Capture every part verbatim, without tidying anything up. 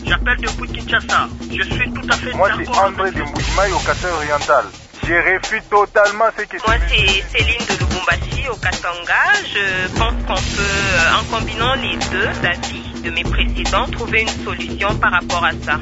J'appelle depuis Kinshasa. Je suis tout à fait Moi, d'accord. c'est André de Mboujimaï au Katanga oriental. Je refuse totalement ce que tu Moi, me dis. c'est Céline de Lubumbashi au Katanga. Je pense qu'on peut, en combinant les deux avis de mes précédents, trouver une solution par rapport à ça.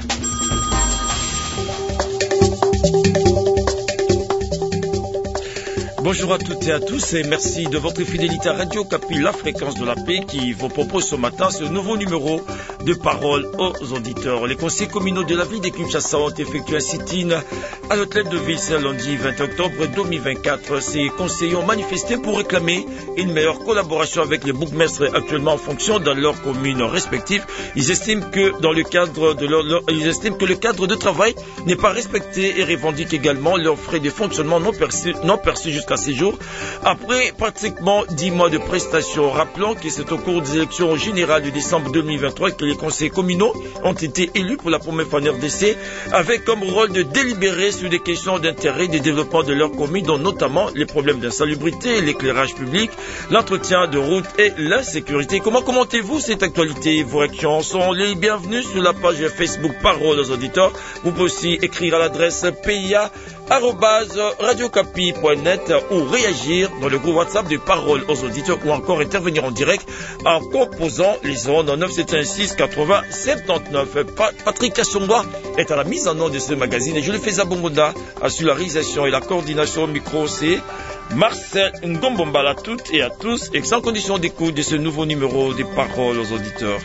Bonjour à toutes et à tous et merci de votre fidélité à Radio Kapi, la fréquence de la paix qui vous propose ce matin ce nouveau numéro de parole aux auditeurs. Les conseils communaux de la ville de Kinshasa ont effectué un sit-in à l'hôtel de ville ce lundi vingt octobre deux mille vingt-quatre. Ces conseillers ont manifesté pour réclamer une meilleure collaboration avec les bourgmestres actuellement en fonction dans leurs communes respectives. Ils estiment que dans le cadre de leur, leur ils estiment que le cadre de travail n'est pas respecté et revendiquent également leurs frais de fonctionnement non perçus, non perçus jusqu'à ces jours. Après pratiquement dix mois de prestations, rappelons que c'est au cours des élections générales de décembre deux mille vingt-trois que les conseils communaux ont été élus pour la première fois en R D C, avec comme rôle de délibérer sur des questions d'intérêt et de développement de leur commune, dont notamment les problèmes d'insalubrité, l'éclairage public, l'entretien de routes et l'insécurité. Comment commentez-vous cette actualité? Vos réactions sont les bienvenues sur la page Facebook Parole aux auditeurs. Vous pouvez aussi écrire à l'adresse p i a arobase radio capi point net ou réagir dans le groupe WhatsApp de Parole aux auditeurs ou encore intervenir en direct en composant les ondes neuf sept un six quatre-vingts soixante-dix-neuf. Pa Patrick Kassongwa est à la mise en onde de ce magazine et je le fais à Bongonda sur la réalisation et la coordination au micro. C'est Marcel Ngombombala à toutes et à tous et sans condition d'écoute de ce nouveau numéro des Paroles aux auditeurs.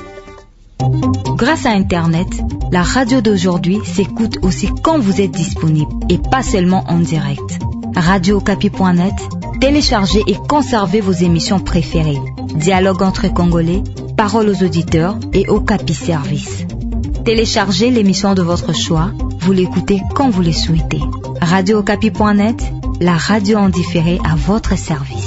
Grâce à Internet, la radio d'aujourd'hui s'écoute aussi quand vous êtes disponible et pas seulement en direct. radio capi point net, téléchargez et conservez vos émissions préférées. Dialogue entre Congolais, Paroles aux auditeurs et Okapi Service. Téléchargez l'émission de votre choix, vous l'écoutez quand vous le souhaitez. radio capi point net, la radio en différé à votre service.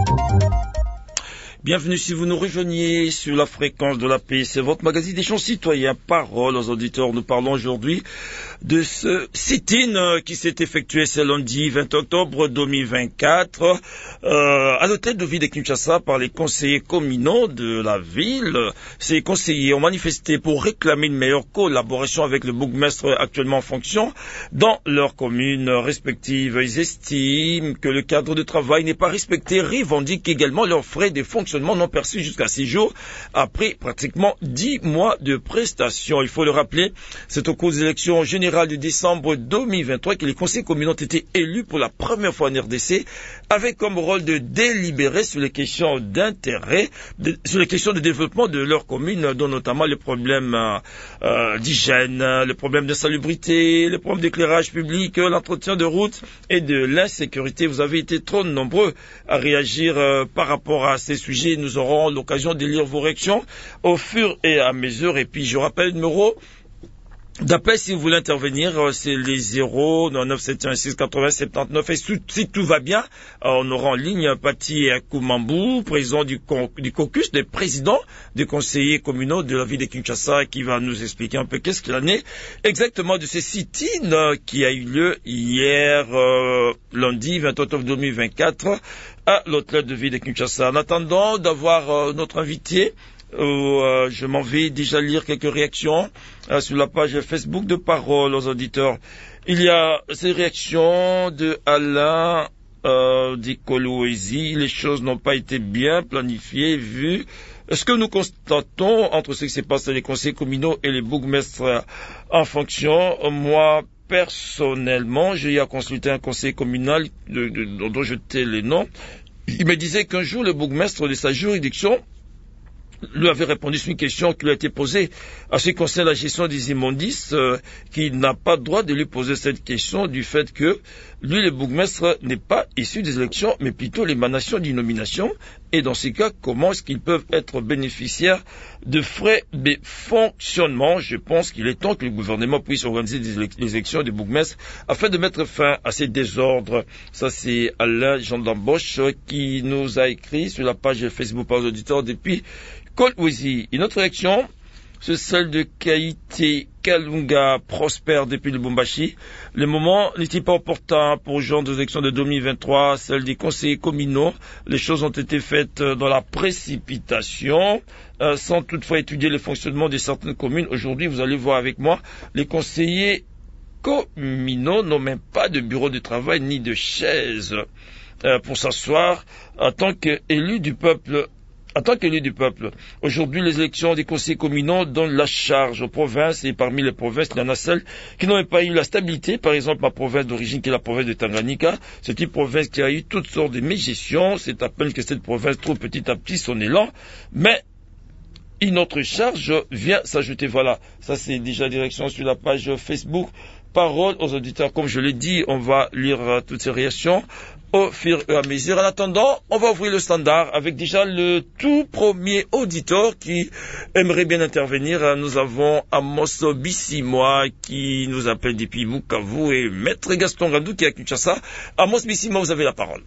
Bienvenue si vous nous rejoignez sur la fréquence de la paix. C'est votre magazine des chants citoyens, Parole aux auditeurs. Nous parlons aujourd'hui de ce sit-in qui s'est effectué ce lundi vingt octobre deux mille vingt-quatre euh, à l'hôtel de ville de Kinshasa par les conseillers communaux de la ville. Ces conseillers ont manifesté pour réclamer une meilleure collaboration avec le bourgmestre actuellement en fonction dans leurs communes respectives. Ils estiment que le cadre de travail n'est pas respecté, revendiquent également leurs frais de fonctionnement non perçus jusqu'à six jours après pratiquement dix mois de prestations. Il faut le rappeler, c'est au cours des élections générales de décembre deux mille vingt-trois que les conseils communaux ont été élus pour la première fois en R D C avec comme rôle de délibérer sur les questions d'intérêt, de, sur les questions de développement de leur commune, dont notamment les problèmes euh, d'hygiène, les problèmes d'insalubrité, les problèmes d'éclairage public, l'entretien de routes et de l'insécurité. Vous avez été trop nombreux à réagir euh, par rapport à ces sujets. Nous aurons l'occasion de lire vos réactions au fur et à mesure. Et puis je rappelle le numéro d'appel si vous voulez intervenir, c'est les zéro neuf sept un six quatre-vingts soixante-dix-neuf. Et si tout va bien, on aura en ligne Pati Koumambou, président du, du caucus des présidents des conseillers communaux de la ville de Kinshasa, qui va nous expliquer un peu qu'est-ce qu'il en est exactement de ce sit-in qui a eu lieu hier, euh, lundi vingt octobre deux mille vingt-quatre, à l'hôtel de ville de Kinshasa. En attendant d'avoir euh, notre invité, où euh, je m'en vais déjà lire quelques réactions euh, sur la page Facebook de Parole aux auditeurs. Il y a ces réactions de Alain euh, d'Ikoloésie. Les choses n'ont pas été bien planifiées, vues. Ce que nous constatons entre ce qui s'est passé dans les conseils communaux et les bourgmestres en fonction, moi, personnellement, j'ai eu à consulter un conseil communal de, de, dont je tais les noms. Il me disait qu'un jour, le bourgmestre de sa juridiction lui avait répondu sur une question qui lui a été posée à ce qui concerne la gestion des immondices, euh, qu'il n'a pas le droit de lui poser cette question du fait que lui, le bourgmestre, n'est pas issu des élections, mais plutôt l'émanation d'une nomination. Et dans ces cas, comment est-ce qu'ils peuvent être bénéficiaires de frais de fonctionnement? Je pense qu'il est temps que le gouvernement puisse organiser des élections de bourgmestre afin de mettre fin à ces désordres. Ça, c'est Alain Jean d'Amboche qui nous a écrit sur la page Facebook par les auditeurs depuis Kolwezi. Une autre réaction, c'est celle de Kaïté Kalunga Prosper depuis le Lubumbashi. Le moment n'était pas opportun pour rejoindre aux élections de deux mille vingt-trois, celle des conseillers communaux. Les choses ont été faites dans la précipitation, euh, sans toutefois étudier le fonctionnement de certaines communes. Aujourd'hui, vous allez voir avec moi, les conseillers communaux n'ont même pas de bureau de travail ni de chaise euh, pour s'asseoir en tant qu'élus du peuple. En tant qu'élu du peuple, aujourd'hui, les élections des conseils communaux donnent la charge aux provinces, et parmi les provinces, il y en a celles qui n'ont pas eu la stabilité. Par exemple, ma province d'origine, qui est la province de Tanganyika, c'est une province qui a eu toutes sortes de mégestions. C'est à peine que cette province trouve petit à petit son élan, mais une autre charge vient s'ajouter. Voilà, ça c'est déjà direction sur la page Facebook. Parole aux auditeurs, comme je l'ai dit, on va lire euh, toutes ces réactions au fur et à mesure. En attendant, on va ouvrir le standard avec déjà le tout premier auditeur qui aimerait bien intervenir. Nous avons Amos Bissimoa qui nous appelle depuis Bukavu et Maître Gaston Gadou qui est à Kinshasa. Amos Bissimoa, vous avez la parole.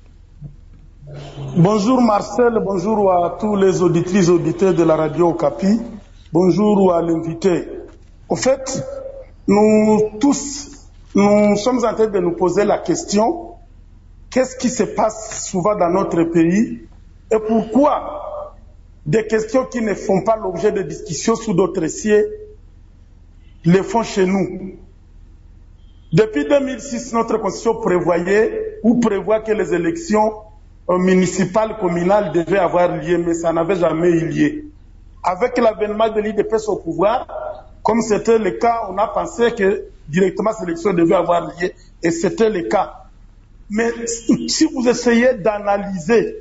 Bonjour Marcel, bonjour à tous les auditrices et auditeurs de la radio Okapi. Bonjour à l'invité. Au fait, nous tous, nous sommes en train de nous poser la question, qu'est-ce qui se passe souvent dans notre pays et pourquoi des questions qui ne font pas l'objet de discussions sous d'autres cieux les font chez nous. Depuis deux mille six, notre constitution prévoyait ou prévoit que les élections municipales, communales devaient avoir lieu, mais ça n'avait jamais eu lieu. Avec l'avènement de l'I D P S au pouvoir, comme c'était le cas, on a pensé que directement ces élections devaient avoir lieu, et c'était le cas. Mais si vous essayez d'analyser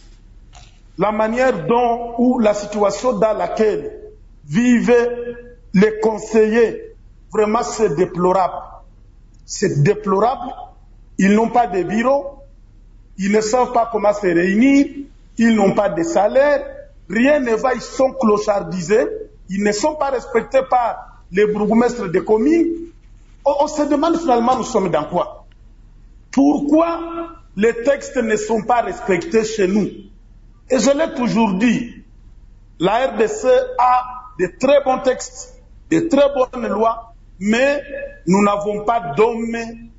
la manière dont, ou la situation dans laquelle vivaient les conseillers, vraiment c'est déplorable. C'est déplorable. Ils n'ont pas de bureau, ils ne savent pas comment se réunir, ils n'ont pas de salaire, rien ne va, ils sont clochardisés. Ils ne sont pas respectés par les bourgmestres des communes. On, on se demande finalement, nous sommes dans quoi? Pourquoi les textes ne sont pas respectés chez nous? Et je l'ai toujours dit, la R D C a de très bons textes, de très bonnes lois, mais nous n'avons pas d'hommes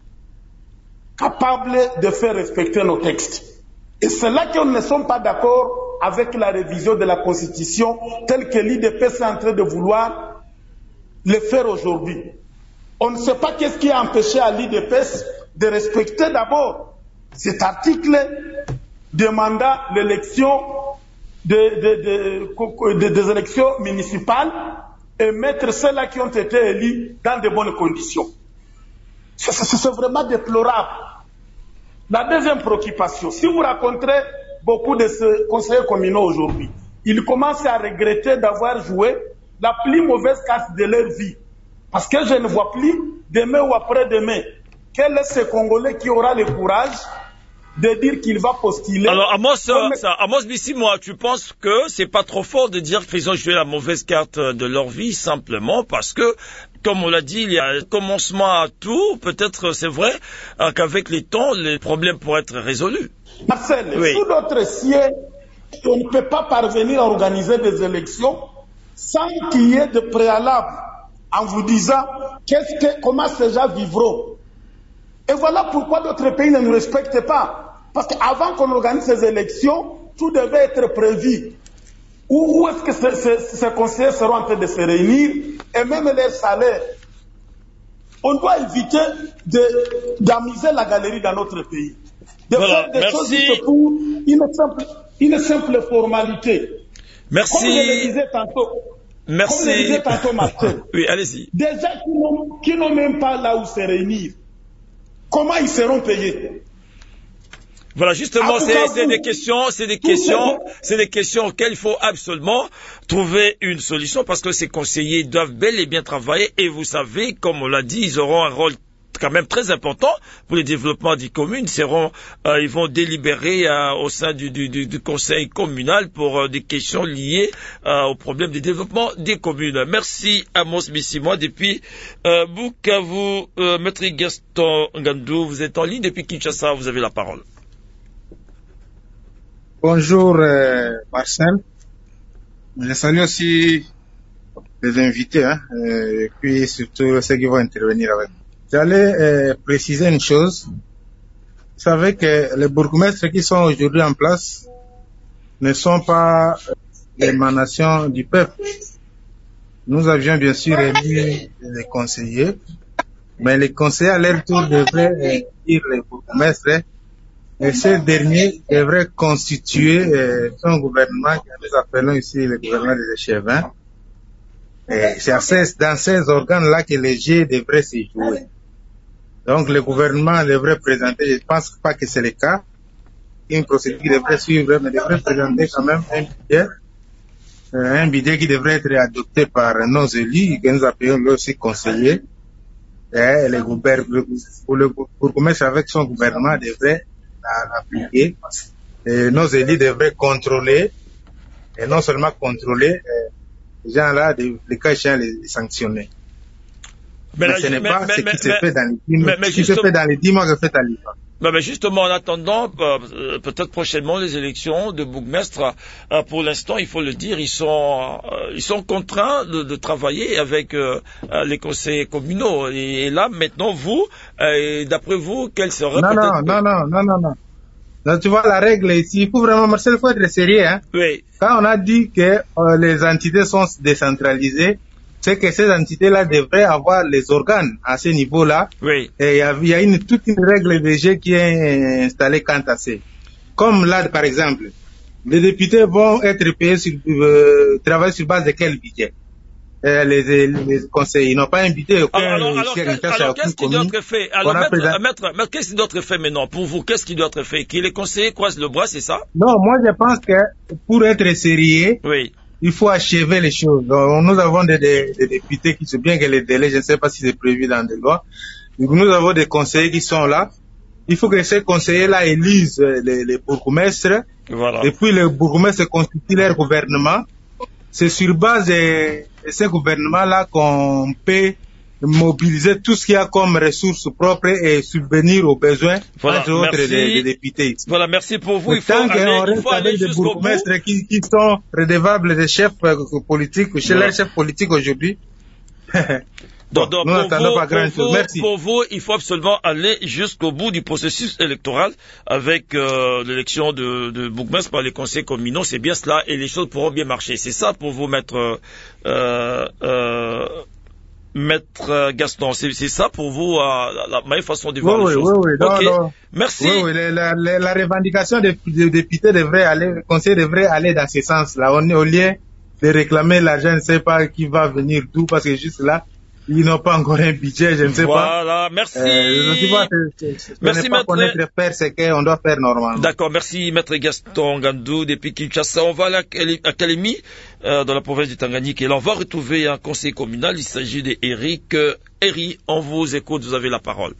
capables de faire respecter nos textes. Et c'est là qu'on ne sommes pas d'accord avec la révision de la Constitution telle que l'I D P S est en train de vouloir le faire aujourd'hui. On ne sait pas qu'est-ce qui a empêché à l'I D P S de respecter d'abord cet article demandant l'élection de, de, de, de, des élections municipales et mettre ceux-là qui ont été élus dans de bonnes conditions. C'est, c'est, c'est vraiment déplorable. La deuxième préoccupation, si vous rencontrez beaucoup de ces conseillers communaux aujourd'hui, ils commencent à regretter d'avoir joué la plus mauvaise carte de leur vie. Parce que je ne vois plus, demain ou après-demain, quel est ce Congolais qui aura le courage de dire qu'il va postuler. Alors, Amos, comme... ça, Amos Bissimoa, tu penses que c'est pas trop fort de dire qu'ils ont joué la mauvaise carte de leur vie, simplement parce que, comme on l'a dit, il y a un commencement à tout. Peut-être, c'est vrai, euh, qu'avec les temps, les problèmes pourraient être résolus. Marcel, oui. Sous notre siège, on ne peut pas parvenir à organiser des élections sans qu'il y ait de préalable en vous disant qu'est-ce que, comment ces gens vivront. Et voilà pourquoi d'autres pays ne nous respectent pas. Parce qu'avant qu'on organise ces élections, tout devait être prévu. Où, où est-ce que ces, ces, ces conseillers seront en train de se réunir et même leurs salaires. On doit éviter de, d'amuser la galerie dans notre pays. De voilà, faire des merci. choses pour une simple, une simple formalité. Merci. Comme je le disais tantôt. Merci. Comme je le disais tantôt, Martin. Oui, allez-y. Des gens qui n'ont, qui n'ont même pas là où se réunir. Comment ils seront payés? Voilà, justement, c'est, c'est des questions, c'est des questions, c'est des questions auxquelles il faut absolument trouver une solution parce que ces conseillers doivent bel et bien travailler et vous savez, comme on l'a dit, ils auront un rôle quand même très important pour le développement des communes. Ils seront, euh, ils vont délibérer euh, au sein du, du, du, du conseil communal pour euh, des questions liées euh, au problème du développement des communes. Merci Amos Bissimoa depuis euh, Bukavu. Euh, Maître Gaston Ngandou, vous êtes en ligne depuis Kinshasa, vous avez la parole. Bonjour euh, Marcel. Je salue aussi les invités, hein, euh, et puis surtout ceux qui vont intervenir avec. J'allais euh, préciser une chose. Vous savez que les bourgmestres qui sont aujourd'hui en place ne sont pas l'émanation du peuple. Nous avions bien sûr élu les conseillers, mais les conseillers à leur tour devraient dire les bourgmestres, et ces derniers devraient constituer euh, son gouvernement, que nous appelons ici le gouvernement des échevins. Et c'est à ces, dans ces organes-là que les jeux devraient se jouer. Donc le gouvernement devrait présenter, je ne pense pas que c'est le cas, une procédure qui devrait suivre, mais devrait présenter quand même un budget, euh, un budget qui devrait être adopté par nos élus, que nous appelons aussi conseillers. Et le gouvernement, pour le bourgmestre avec son gouvernement devrait l'appliquer. Et nos élus devraient contrôler, et non seulement contrôler, euh, les gens-là, les cas échéants, les sanctionner. Mais, mais là, ce n'est pas mais, ce mais, qui se fait dans les dix mois, ce qui se fait dans les dix mois que fait à l'I F A. Mais, mais justement, en attendant, euh, peut-être prochainement les élections de bourgmestre, euh, pour l'instant, il faut le dire, ils sont, euh, ils sont contraints de, de travailler avec euh, les conseils communaux. Et, et là, maintenant, vous, euh, d'après vous, quelle serait non, peut-être... Non, non, non, non, non, non. Donc, tu vois, la règle ici, il faut vraiment, Marcel, il faut être sérieux, hein. Oui. Quand on a dit que euh, les entités sont décentralisées, c'est que ces entités-là devraient avoir les organes à ce niveau-là. Oui. Et il y a, y a une, toute une règle de jeu qui est installée quant à ça. Comme là, par exemple, les députés vont être payés sur, euh, travailler sur base de quel budget? Euh, les, les, les conseillers, ils n'ont pas invité aucun alors, alors, alors, quel, alors qu'est-ce qui doit être fait? Alors, maître, présent... maître, maître, qu'est-ce qui doit être fait maintenant? Pour vous, qu'est-ce qui doit être fait? Que les conseillers croisent le bras, c'est ça? Non, moi, je pense que pour être sérieux, oui. il faut achever les choses. Donc, nous avons des, des, des députés qui sont bien que les délais, je ne sais pas si c'est prévu dans des lois. Donc, nous avons des conseillers qui sont là. Il faut que ces conseillers-là élisent les, les bourgmestres. Voilà. Et puis, les bourgmestres constituent leur gouvernement. C'est sur base de, de ce gouvernement-là qu'on peut mobiliser tout ce qu'il y a comme ressources propres et subvenir aux besoins, voilà, entre autres, des, des députés. Voilà, merci pour vous. Il faut aller, il faut aller des bourgmestres qui, qui sont redevables des chefs politiques, chez voilà. les chefs politiques aujourd'hui. Donc, donc, nous n'attendons pas grand chose. Merci. Pour vous, il faut absolument aller jusqu'au bout du processus électoral avec euh, l'élection de, de bourgmestre par les conseils communaux. C'est bien cela et les choses pourront bien marcher. C'est ça pour vous, maître, euh, euh, maître Gaston. C'est, c'est ça pour vous euh, la, la meilleure façon de voir oui, les oui, choses. Oui, oui, okay. non, non. Merci. Oui, oui, la, la, la revendication des, des députés devrait aller, le conseil devrait aller dans ce sens-là. On est au lieu de réclamer l'argent, je ne sais pas qui va venir d'où, parce que juste là, ils n'ont pas encore un budget, je ne sais voilà, pas. Voilà, merci. Euh, je vois, c'est, c'est, merci, ne pas maître. connaître faire ce qu'on doit faire normalement. D'accord, merci, maître Gaston Gandou, depuis Kinshasa. On va à l'Académie, euh, dans la province du Tanganyika. Et là, on va retrouver un conseil communal. Il s'agit d'Eric. Euh, Eric, on vous écoute, vous avez la parole.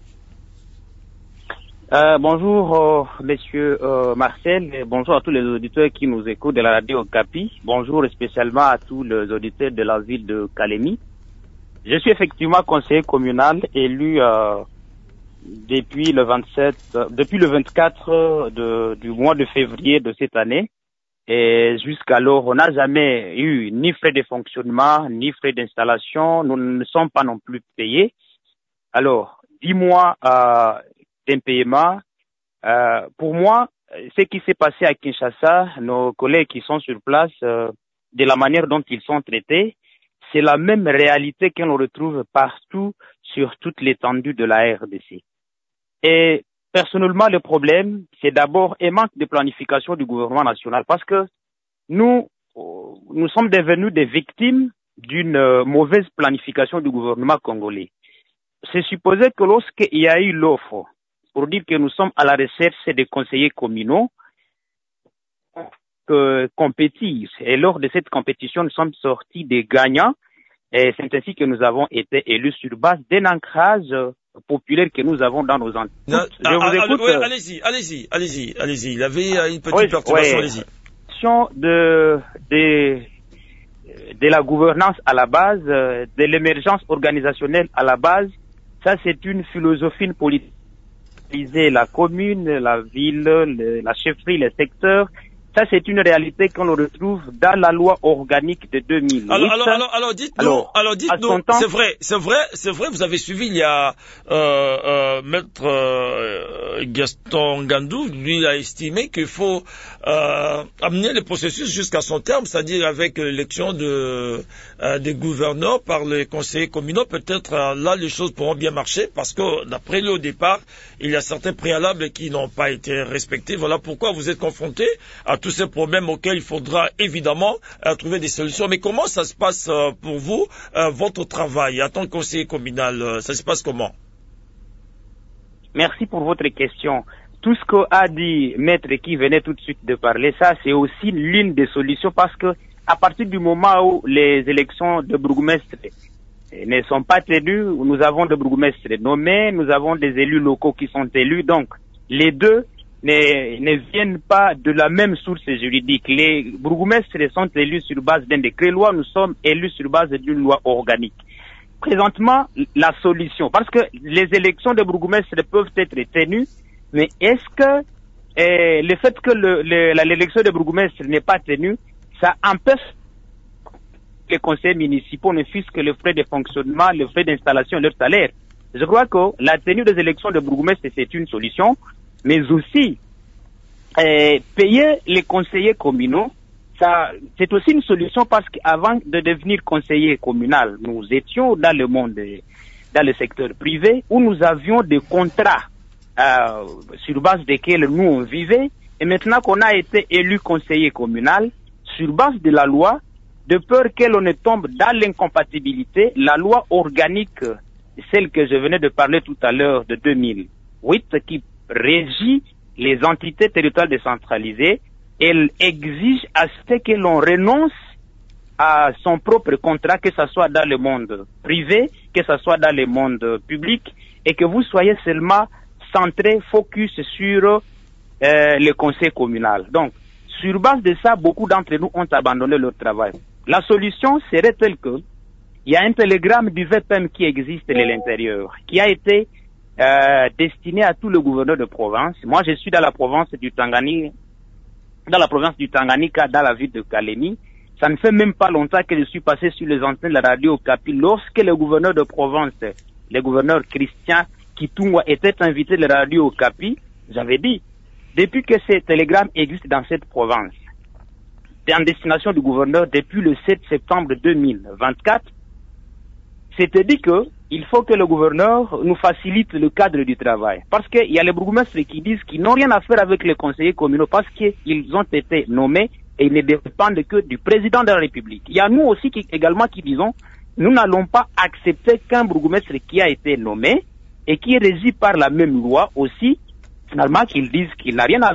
Euh, bonjour, euh, monsieur euh, Marcel, et bonjour à tous les auditeurs qui nous écoutent de la radio Okapi. Bonjour spécialement à tous les auditeurs de la ville de Kalemi. Je suis effectivement conseiller communal élu euh, depuis le vingt-sept, euh, depuis le vingt-quatre de, du mois de février de cette année. Et jusqu'alors, on n'a jamais eu ni frais de fonctionnement, ni frais d'installation. Nous ne sommes pas non plus payés. Alors, dix mois euh, d'impayement. Euh, pour moi, ce qui s'est passé à Kinshasa, nos collègues qui sont sur place, euh, de la manière dont ils sont traités, c'est la même réalité qu'on retrouve partout sur toute l'étendue de la R D C. Et personnellement, le problème, c'est d'abord un manque de planification du gouvernement national, parce que nous, nous sommes devenus des victimes d'une mauvaise planification du gouvernement congolais. C'est supposé que lorsqu'il y a eu l'offre pour dire que nous sommes à la recherche des conseillers communaux, que compétir. Et lors de cette compétition, nous sommes sortis des gagnants. Et c'est ainsi que nous avons été élus sur base d'un ancrage populaire que nous avons dans nos entités. Je ah, vous ah, écoute. Oui, allez-y, allez-y, allez-y, allez-y. Il avait une petite oui, perturbation, oui. allez-y. De, de, de la gouvernance à la base, de l'émergence organisationnelle à la base, ça c'est une philosophie politique. La commune, la ville, le, la chefferie, les secteurs, Ça, c'est une réalité qu'on retrouve dans la loi organique de deux mille huit. Alors, alors, alors, alors dites-nous, alors, alors dites-nous, temps... c'est vrai, c'est vrai, c'est vrai, vous avez suivi il y a euh, euh, maître euh, Gaston Gandou, lui il a estimé qu'il faut euh, amener le processus jusqu'à son terme, c'est-à-dire avec l'élection de euh, des gouverneurs par les conseillers communaux. Peut-être euh, là les choses pourront bien marcher parce que d'après lui au départ, il y a certains préalables qui n'ont pas été respectés. Voilà pourquoi vous êtes confrontés à tous ces problèmes auxquels il faudra évidemment euh, trouver des solutions. Mais comment ça se passe euh, pour vous, euh, votre travail en tant que conseiller communal, euh, ça se passe comment? Merci pour votre question. Tout ce qu'a dit Maître qui venait tout de suite de parler, ça c'est aussi l'une des solutions parce que à partir du moment où les élections de bourgmestre ne sont pas tenues, nous avons des bourgmestres nommés, nous avons des élus locaux qui sont élus, donc les deux Ne, ne viennent pas de la même source juridique. Les bourgmestres sont élus sur base d'un décret loi, nous sommes élus sur base d'une loi organique. Présentement, la solution, parce que les élections de bourgmestres peuvent être tenues, mais est-ce que euh, le fait que le, le, l'élection de bourgmestre n'est pas tenue, ça empêche que les conseils municipaux ne fixent que les frais de fonctionnement, les frais d'installation et leur salaire? Je crois que la tenue des élections de bourgmestre, c'est une solution. Mais aussi, euh, payer les conseillers communaux, ça, c'est aussi une solution parce qu'avant de devenir conseiller communal, nous étions dans le monde, dans le secteur privé, où nous avions des contrats euh, sur base desquels nous on vivait. Et maintenant qu'on a été élu conseiller communal, sur base de la loi, de peur que l'on ne tombe dans l'incompatibilité, la loi organique, celle que je venais de parler tout à l'heure de deux mille huit, qui régit les entités territoriales décentralisées, elle exige à ce que l'on renonce à son propre contrat, que ce soit dans le monde privé, que ce soit dans le monde public, et que vous soyez seulement centré, focus sur euh, le conseil communal. Donc, sur base de ça, beaucoup d'entre nous ont abandonné leur travail. La solution serait telle que il y a un télégramme du V P M qui existe de l'intérieur, qui a été Euh, destiné à tous les gouverneurs de province. Moi, je suis dans la province du Tanganyika, dans la province du Tanganyika, dans la ville de Kalemi. Ça ne fait même pas longtemps que je suis passé sur les antennes de la radio Okapi lorsque le gouverneur de province, le gouverneur Christian Kitungwa, était invité de la radio Okapi. J'avais dit, depuis que ces télégrammes existent dans cette province, en destination du gouverneur depuis le sept septembre deux mille vingt-quatre, c'était dit que il faut que le gouverneur nous facilite le cadre du travail. Parce qu'il y a les bourgmestres qui disent qu'ils n'ont rien à faire avec les conseillers communaux parce qu'ils ont été nommés et ils ne dépendent que du président de la République. Il y a nous aussi qui, également qui disons, nous n'allons pas accepter qu'un bourgmestre qui a été nommé et qui est régi par la même loi aussi, finalement, qu'ils disent qu'il n'a rien à,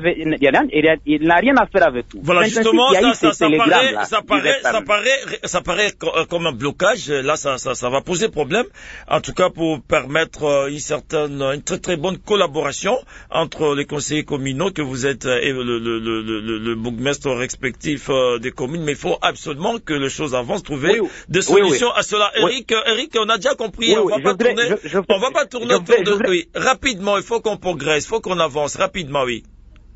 il n'a rien à faire avec nous. Voilà, justement, ça, ça, ça, paraît, ça, paraît, ça, paraît, ça paraît comme un blocage. Là, ça, ça, ça va poser problème. En tout cas, pour permettre une certaine, une très très bonne collaboration entre les conseillers communaux que vous êtes et le, le, le, le, le bourgmestre respectif des communes. Mais il faut absolument que les choses avancent, trouver oui, des solutions oui, oui. à cela. Eric, oui. Eric, on a déjà compris. Oui, on va pas voudrais, tourner, je, je, on va pas tourner autour de, voudrais... oui. Rapidement, il faut qu'on progresse, il faut qu'on avance rapidement, oui.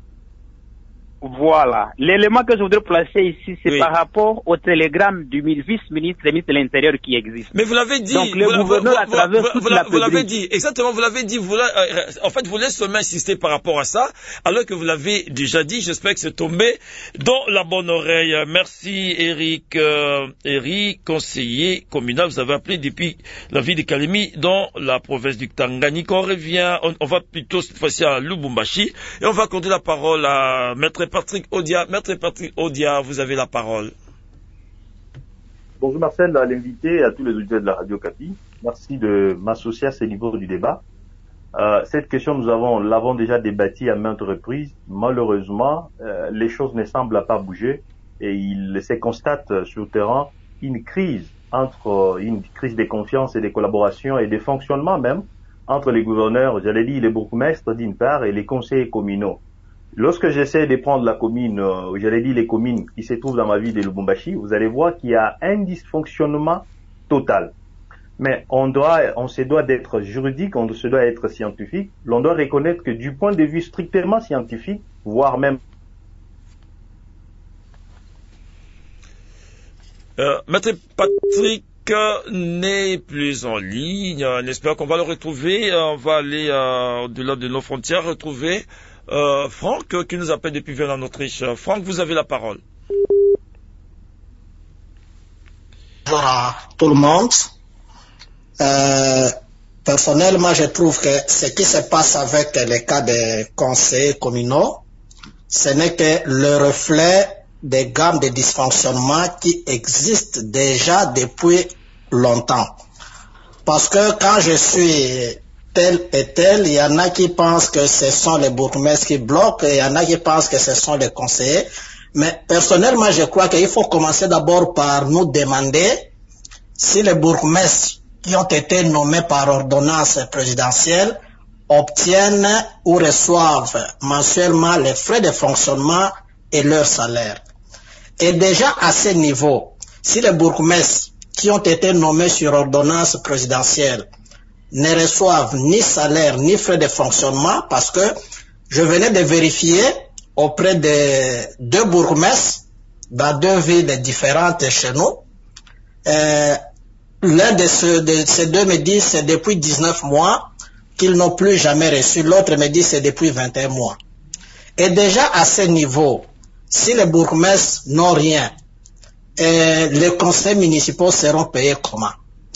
Voilà. L'élément que je voudrais placer ici, c'est oui. par rapport au télégramme du vice-ministre et ministre de l'Intérieur qui existe. Mais vous l'avez dit. Donc, le vous, gouverneur vous, à travers vous, toute vous, la vous l'avez dit. Exactement, vous l'avez dit. Vous euh, en fait, vous voulez seulement insister par rapport à ça, alors que vous l'avez déjà dit. J'espère que c'est tombé dans la bonne oreille. Merci, Eric. Euh, Eric, conseiller communal. Vous avez appelé depuis la ville de Kalemi, dans la province du Tanganyika. On revient, on, on va plutôt cette fois-ci à Lubumbashi, et on va accorder la parole à Maître Patrick Odia. Maître Patrick Odia, vous avez la parole. Bonjour Marcel, à l'invité et à tous les auditeurs de la radio Capi. Merci de m'associer à ce niveau du débat. Euh, cette question, nous avons, l'avons déjà débattue à maintes reprises. Malheureusement, euh, les choses ne semblent pas bouger et il se constate sur le terrain une crise entre, une crise de confiance et de collaboration et de fonctionnement même entre les gouverneurs, j'allais dire les bourgmestres d'une part et les conseillers communaux. Lorsque j'essaie de prendre la commune, euh, j'allais dire les communes qui se trouvent dans ma ville de Lubumbashi, vous allez voir qu'il y a un dysfonctionnement total. Mais on doit, on se doit d'être juridique, on se doit être scientifique. L'on doit reconnaître que du point de vue strictement scientifique, voire même Euh, Maître Patrick n'est plus en ligne. On espère qu'on va le retrouver. On va aller euh, au-delà de nos frontières retrouver euh, Franck qui nous appelle depuis Vienne en Autriche. Franck, vous avez la parole. Bonjour à tout le monde. Euh, personnellement, je trouve que ce qui se passe avec les cas des conseillers communaux, ce n'est que le reflet des gammes de dysfonctionnements qui existent déjà depuis longtemps. Parce que quand je suis tel et tel, il y en a qui pensent que ce sont les bourgmestres qui bloquent, et il y en a qui pensent que ce sont les conseillers. Mais personnellement, je crois qu'il faut commencer d'abord par nous demander si les bourgmestres qui ont été nommés par ordonnance présidentielle obtiennent ou reçoivent mensuellement les frais de fonctionnement et leur salaire. Et déjà à ce niveau, si les bourgmestres qui ont été nommés sur ordonnance présidentielle ne reçoivent ni salaire ni frais de fonctionnement, parce que je venais de vérifier auprès de deux bourgmestres dans deux villes différentes chez nous, euh, l'un de, ce, de ces deux me dit c'est depuis dix-neuf mois qu'ils n'ont plus jamais reçu, l'autre me dit c'est depuis vingt et un mois. Et déjà à ce niveau, si les bourgmestres n'ont rien, et les conseils municipaux seront payés comment?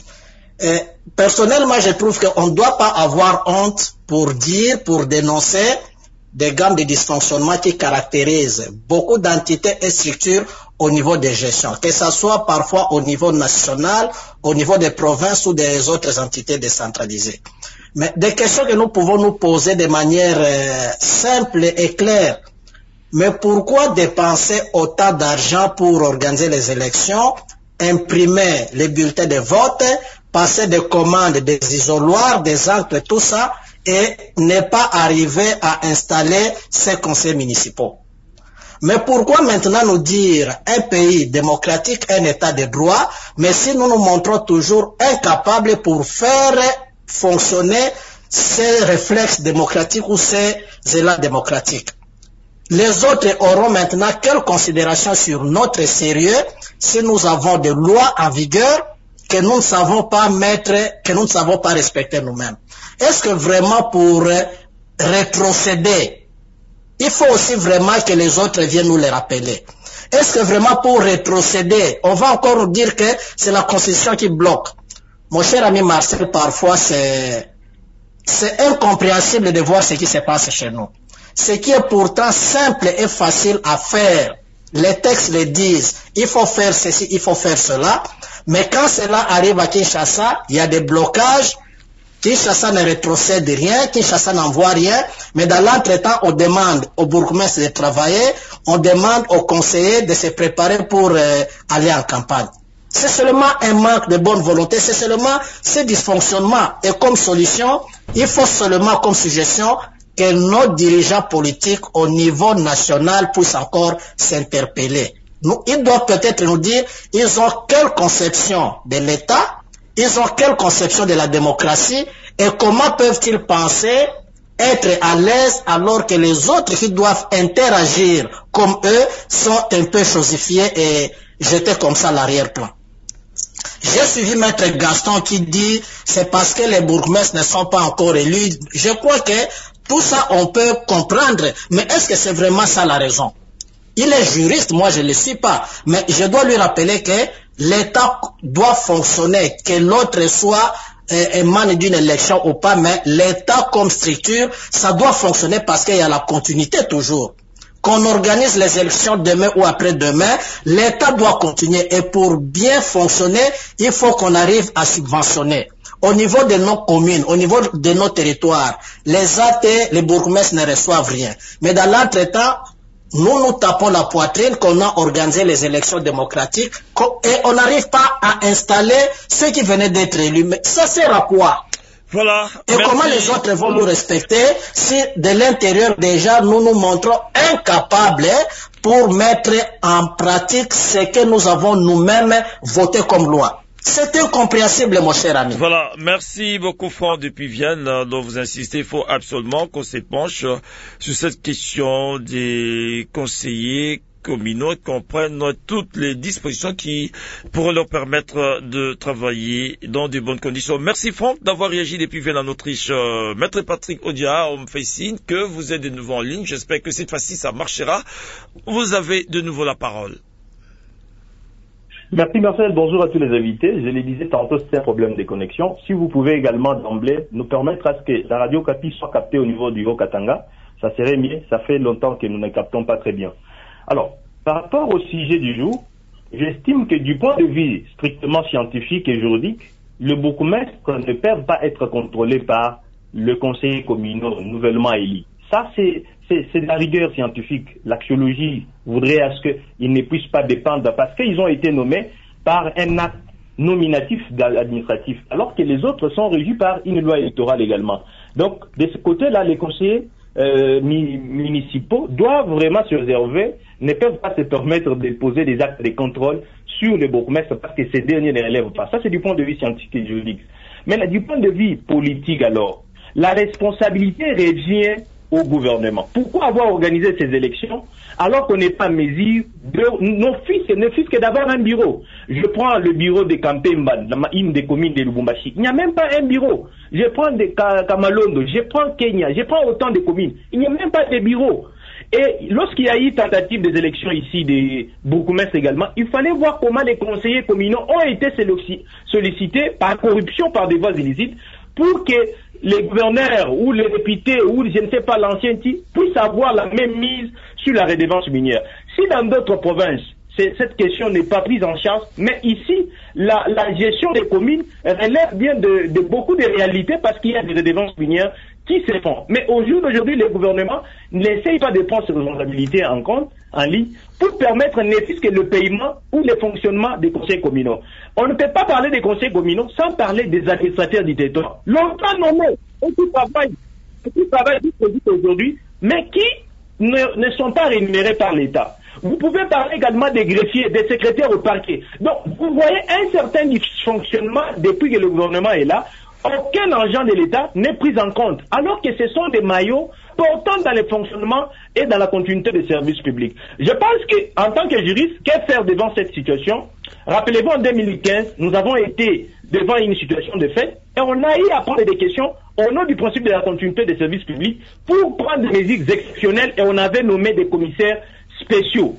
Et personnellement, je trouve qu'on ne doit pas avoir honte pour dire, pour dénoncer des gammes de dysfonctionnement qui caractérisent beaucoup d'entités et structures au niveau des gestions, que ce soit parfois au niveau national, au niveau des provinces ou des autres entités décentralisées. Mais des questions que nous pouvons nous poser de manière euh, simple et claire. Mais pourquoi dépenser autant d'argent pour organiser les élections, imprimer les bulletins de vote, passer des commandes, des isoloirs, des encres, tout ça, et ne pas arriver à installer ces conseils municipaux? Mais pourquoi maintenant nous dire un pays démocratique, un état de droit, mais si nous nous montrons toujours incapables pour faire fonctionner ces réflexes démocratiques ou ces élans démocratiques? Les autres auront maintenant quelle considération sur notre sérieux si nous avons des lois en vigueur que nous ne savons pas mettre, que nous ne savons pas respecter nous-mêmes? Est-ce que vraiment pour rétrocéder, il faut aussi vraiment que les autres viennent nous les rappeler? Est-ce que vraiment pour rétrocéder, on va encore nous dire que c'est la Constitution qui bloque? Mon cher ami Marcel, parfois c'est c'est incompréhensible de voir ce qui se passe chez nous. Ce qui est pourtant simple et facile à faire. Les textes le disent, il faut faire ceci, il faut faire cela. Mais quand cela arrive à Kinshasa, il y a des blocages. Kinshasa ne rétrocède rien, Kinshasa n'envoie rien. Mais dans l'entretemps, on demande aux bourgmestres de travailler, on demande aux conseillers de se préparer pour euh, aller en campagne. C'est seulement un manque de bonne volonté, c'est seulement ce dysfonctionnement. Et comme solution, il faut seulement comme suggestion que nos dirigeants politiques au niveau national puissent encore s'interpeller. Nous, ils doivent peut-être nous dire, ils ont quelle conception de l'État, ils ont quelle conception de la démocratie, et comment peuvent-ils penser être à l'aise alors que les autres qui doivent interagir comme eux sont un peu chosifiés et jetés comme ça à l'arrière-plan. J'ai suivi Maître Gaston qui dit c'est parce que les bourgmestres ne sont pas encore élus. Je crois que tout ça on peut comprendre, mais est-ce que c'est vraiment ça la raison? Il est juriste, moi je ne le suis pas, mais je dois lui rappeler que l'État doit fonctionner, que l'autre soit euh, émane d'une élection ou pas, mais l'État comme structure, ça doit fonctionner parce qu'il y a la continuité toujours. Qu'on organise les élections demain ou après-demain, l'État doit continuer. Et pour bien fonctionner, il faut qu'on arrive à subventionner. Au niveau de nos communes, au niveau de nos territoires, les A T, les bourgmestres ne reçoivent rien. Mais dans l'entretemps, nous nous tapons la poitrine qu'on a organisé les élections démocratiques et on n'arrive pas à installer ceux qui venaient d'être élus. Mais ça sert à quoi? Voilà. Et merci. Comment les autres vont nous respecter si de l'intérieur déjà nous nous montrons incapables pour mettre en pratique ce que nous avons nous-mêmes voté comme loi? C'est incompréhensible, mon cher ami. Voilà, merci beaucoup, Franck, depuis Vienne, dont vous insistez. Il faut absolument qu'on se penche sur cette question des conseillers communaux et qu'on prenne toutes les dispositions qui pourraient leur permettre de travailler dans de bonnes conditions. Merci Franck d'avoir réagi depuis Vienne en Autriche. Euh, Maître Patrick Odia, on me fait signe que vous êtes de nouveau en ligne. J'espère que cette fois-ci ça marchera. Vous avez de nouveau la parole. Merci Marcel, bonjour à tous les invités. Je le disais tantôt, c'est un problème de connexion. Si vous pouvez également d'emblée nous permettre à ce que la radio Capi soit captée au niveau du Haut-Katanga, ça serait mieux. Ça fait longtemps que nous ne captons pas très bien. Alors, par rapport au sujet du jour, j'estime que du point de vue strictement scientifique et juridique, le bourgmestre ne peut pas être contrôlé par le conseiller communal nouvellement élu. Ça, c'est, c'est, c'est de la rigueur scientifique. L'axiologie voudrait à ce qu'ils ne puissent pas dépendre parce qu'ils ont été nommés par un acte nominatif administratif, alors que les autres sont régis par une loi électorale également. Donc, de ce côté-là, les conseillers euh, mi- municipaux doivent vraiment se réserver, ne peuvent pas se permettre de poser des actes de contrôle sur les bourgmestres parce que ces derniers ne relèvent pas. Ça, c'est du point de vue scientifique et juridique. Mais là, du point de vue politique, alors, la responsabilité revient au gouvernement. Pourquoi avoir organisé ces élections alors qu'on n'est pas en mesure de nos fils ne fils que d'avoir un bureau? Je prends le bureau de Kampemba, une des communes de Lubumbashi. Il n'y a même pas un bureau. Je prends de Kamalondo, je prends Kenya, je prends autant de communes. Il n'y a même pas de bureau. Et lorsqu'il y a eu tentative des élections ici, des bourgmestres également, il fallait voir comment les conseillers communaux ont été sollicités par corruption, par des voies illicites, pour que les gouverneurs ou les députés ou je ne sais pas l'ancien type puissent avoir la même mise sur la redevance minière. Si dans d'autres provinces, cette question n'est pas prise en charge, mais ici, la, la gestion des communes relève bien de, de beaucoup de réalités parce qu'il y a des redevances minières qui se font. Mais au jour d'aujourd'hui, les gouvernements n'essayent pas de prendre ces responsabilités en compte, en ligne, pour permettre ne fût-ce que le paiement ou le fonctionnement des conseils communaux. On ne peut pas parler des conseils communaux sans parler des administrateurs du territoire. Longtemps nommés, et qui travaillent, et qui travaillent aujourd'hui, mais qui ne, ne sont pas rémunérés par l'État. Vous pouvez parler également des greffiers, des secrétaires au parquet. Donc, vous voyez un certain dysfonctionnement depuis que le gouvernement est là. Aucun agent de l'État n'est pris en compte, alors que ce sont des maillots portant dans le fonctionnement et dans la continuité des services publics. Je pense qu'en tant que juriste, qu'est-ce faire devant cette situation? Rappelez-vous, en deux mille quinze, nous avons été devant une situation de fait et on a eu à prendre des questions au nom du principe de la continuité des services publics pour prendre des mesures exceptionnelles et on avait nommé des commissaires spéciaux.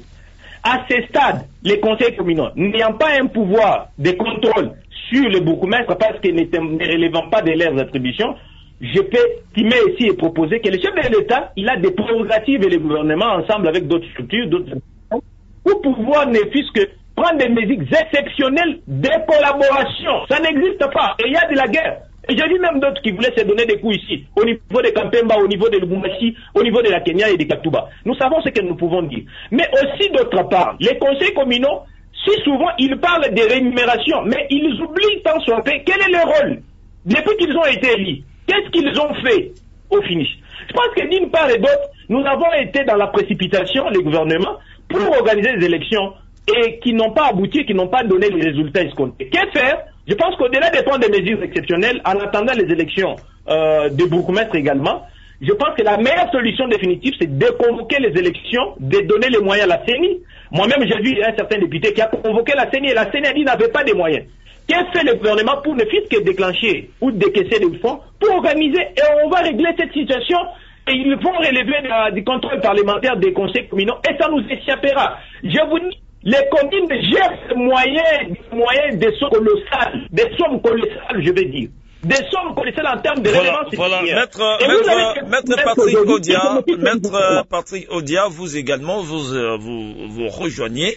À ce stade, les conseils communaux, n'ayant pas un pouvoir de contrôle sur le bourgmestre parce qu'ils ne relèvent pas de leurs attributions, je peux estimer ici et proposer que le chef de l'État, il a des prérogatives et le gouvernement ensemble avec d'autres structures, d'autres pour pouvoir ne fût-ce que prendre des mesures exceptionnelles de collaboration. Ça n'existe pas. Et il y a de la guerre. Et j'ai vu même d'autres qui voulaient se donner des coups ici, au niveau de Kampemba, au niveau de Lubumbashi, au niveau de la Kenya et de Katuba. Nous savons ce que nous pouvons dire. Mais aussi d'autre part, les conseils communaux, si souvent ils parlent des rémunérations, mais ils oublient tant soit fait quel est leur rôle. Depuis qu'ils ont été élus, qu'est-ce qu'ils ont fait au finish? Je pense que d'une part et d'autre, nous avons été dans la précipitation, les gouvernements, pour organiser des élections et qui n'ont pas abouti, qui n'ont pas donné les résultats escomptés. Que faire? Je pense qu'au-delà de prendre des mesures exceptionnelles, en attendant les élections euh, des bourgmestres également, je pense que la meilleure solution définitive, c'est de convoquer les élections, de donner les moyens à la C E N I. Moi-même, j'ai vu un certain député qui a convoqué la C E N I et la C E N I a dit n'avait pas de moyens. Qu'est-ce que fait le gouvernement pour ne fût-ce que déclencher ou décaisser des fonds pour organiser et on va régler cette situation et ils vont relever euh, du contrôle parlementaire des conseils communaux et ça nous échappera. Je vous dis, les communes gèrent des moyens, des moyens, des sommes colossales, des sommes colossales, je vais dire. Des sommes colossales en termes de voilà, relevance. Voilà, maître, maître, maître Patrick Odia, maître Patrick Odia, vous également, vous, euh, vous, vous rejoignez,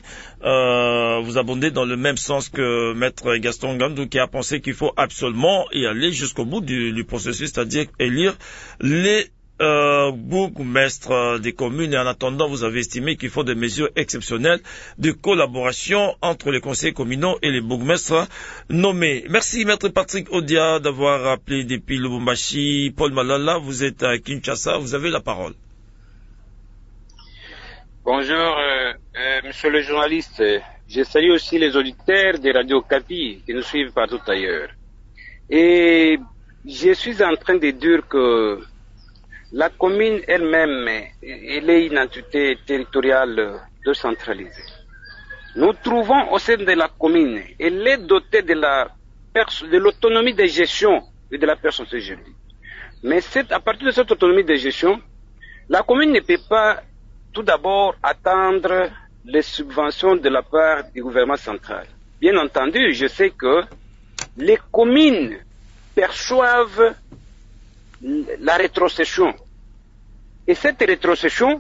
euh, vous abondez dans le même sens que maître Gaston Ngandou qui a pensé qu'il faut absolument y aller jusqu'au bout du, du processus, c'est-à-dire élire les Euh, bourgmestre des communes et en attendant vous avez estimé qu'il faut des mesures exceptionnelles de collaboration entre les conseils communaux et les bourgmestres nommés. Merci maître Patrick Odia d'avoir appelé depuis Lubumbashi. Paul Malala, vous êtes à Kinshasa, vous avez la parole. Bonjour euh, euh, monsieur le journaliste, je salue aussi les auditeurs de Radio Capi qui nous suivent partout ailleurs. Et je suis en train de dire que la commune elle-même, elle est une entité territoriale décentralisée. Nous trouvons au sein de la commune, elle est dotée de la de l'autonomie de gestion et de la personne juridique. Mais c'est à partir de cette autonomie de gestion, la commune ne peut pas tout d'abord attendre les subventions de la part du gouvernement central. Bien entendu, je sais que les communes perçoivent la rétrocession. Et cette rétrocession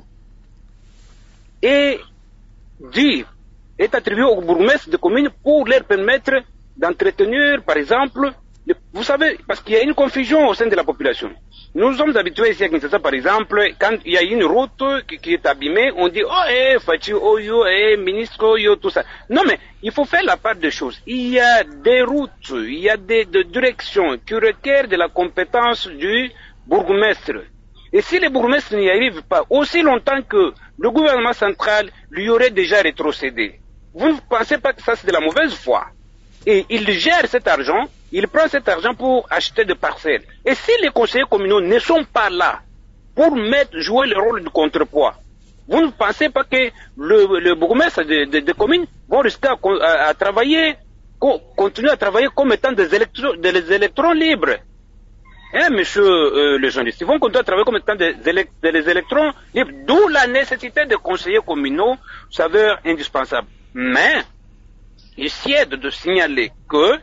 est due, est attribuée aux bourgmestres de communes pour leur permettre d'entretenir, par exemple, vous savez, parce qu'il y a une confusion au sein de la population. Nous sommes habitués ici à Kinshasa, par exemple, quand il y a une route qui, qui est abîmée, on dit, oh, eh, Fachi, oh, yo, eh, ministre, oh, yo, tout ça. Non, mais il faut faire la part des choses. Il y a des routes, il y a des, des directions qui requièrent de la compétence du bourgmestre. Et si les bourgmestres n'y arrivent pas, aussi longtemps que le gouvernement central lui aurait déjà rétrocédé, vous ne pensez pas que ça c'est de la mauvaise foi? Et il gère cet argent, il prend cet argent pour acheter des parcelles. Et si les conseillers communaux ne sont pas là pour mettre, jouer le rôle de contrepoids, vous ne pensez pas que le, le bourgmestre de, de, de communes vont risquer à, à, à travailler, co, continuer à travailler comme étant des, électro, des électrons libres? Hein, monsieur euh, le journaliste, ils vont continuer à travailler comme étant des, élect, des électrons libres, d'où la nécessité de conseillers communaux s'avère indispensable. Mais, il s'aide de signaler que,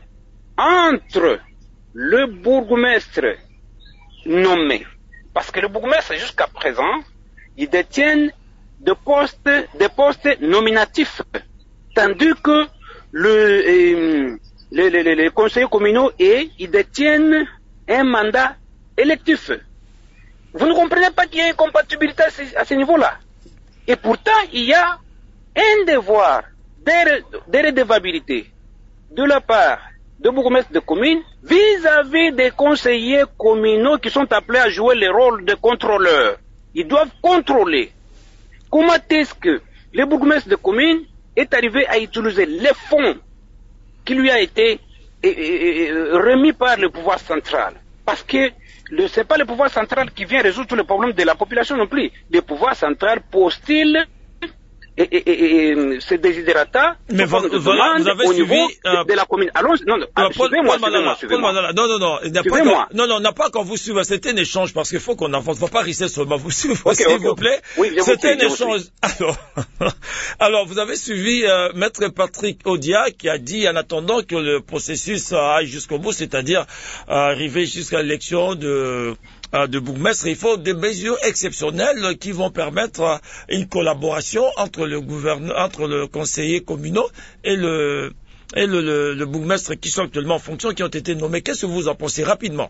entre le bourgmestre nommé, parce que le bourgmestre, jusqu'à présent, il détient des postes, des postes nominatifs, tandis que le, euh, les, les, les conseillers communaux, et, ils détiennent un mandat électif. Vous ne comprenez pas qu'il y a une compatibilité à ce, à ce niveau-là. Et pourtant, il y a un devoir de redevabilité de la part de bourgmestres de communes vis-à-vis des conseillers communaux qui sont appelés à jouer le rôle de contrôleurs. Ils doivent contrôler. Comment est-ce que le bourgmestre de communes est arrivé à utiliser les fonds qui lui a été et, et, et, remis par le pouvoir central? Parce que ce n'est pas le pouvoir central qui vient résoudre tous les problèmes de la population non plus. Le pouvoir central postule et, et, et, et ces désidérata, mais vous, de voilà, vous avez au suivi niveau euh, de la commune. Allons, non, non, euh, suivez-moi, suivez-moi, suivez-moi. Non, non, non, suivez-moi. Non, non, on n'a pas quand vous suivre. C'était un échange parce qu'il faut qu'on avance. Il ne faut pas risquer seulement vous suivre, okay, s'il okay, vous plaît. Oui, c'était un échange. Alors, alors, vous avez suivi euh, Maître Patrick Odia qui a dit, en attendant que le processus aille jusqu'au bout, c'est-à-dire euh, arriver jusqu'à l'élection de de bourgmestre, il faut des mesures exceptionnelles qui vont permettre une collaboration entre le gouverneur, entre le conseiller communal et le et le, le, le bourgmestre qui sont actuellement en fonction, qui ont été nommés. Qu'est-ce que vous en pensez rapidement?